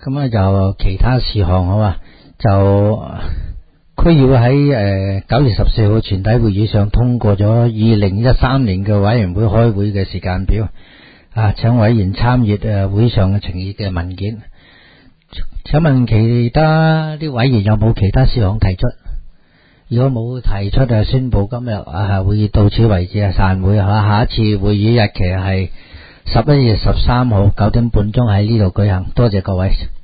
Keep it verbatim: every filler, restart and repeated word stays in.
咁啊就其他事項好啊，就區議會喺誒九月十四號全體會議上通過咗二零一三年嘅委員會開會嘅時間表啊，請委員參閱誒會上嘅呈議嘅文件。請問其他啲委員有冇其他事項提出？如果冇提出就宣布今日啊會議到此為止啊，散會嚇。下一次會議日期係十一月十三號九點半鐘喺呢度舉行。多謝各位。